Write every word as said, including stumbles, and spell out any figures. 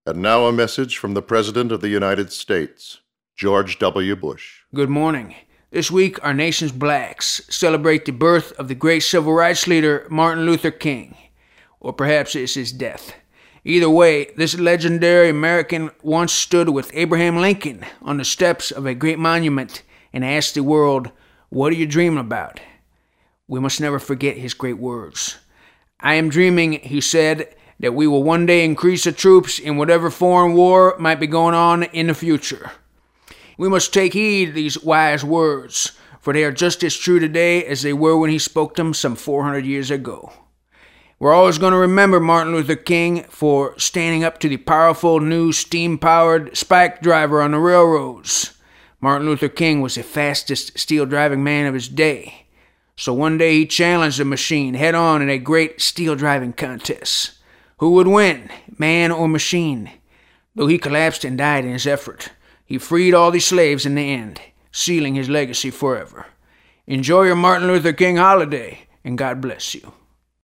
And now a message from the President of the United States, George W. Bush. Good morning. This week, our nation's blacks celebrate the birth of the great civil rights leader Martin Luther King. Or perhaps it's his death. Either way, this legendary American once stood with Abraham Lincoln on the steps of a great monument and asked the world, "What are you dreaming about?" We must never forget his great words. "I am dreaming," he said, "that we will one day increase the troops in whatever foreign war might be going on in the future." We must take heed of these wise words, for they are just as true today as they were when he spoke them some four hundred years ago. We're always going to remember Martin Luther King for standing up to the powerful new steam-powered spike driver on the railroads. Martin Luther King was the fastest steel-driving man of his day. So one day he challenged the machine head-on in a great steel-driving contest. Who would win, man or machine? Though he collapsed and died in his effort, he freed all the slaves in the end, sealing his legacy forever. Enjoy your Martin Luther King holiday, and God bless you.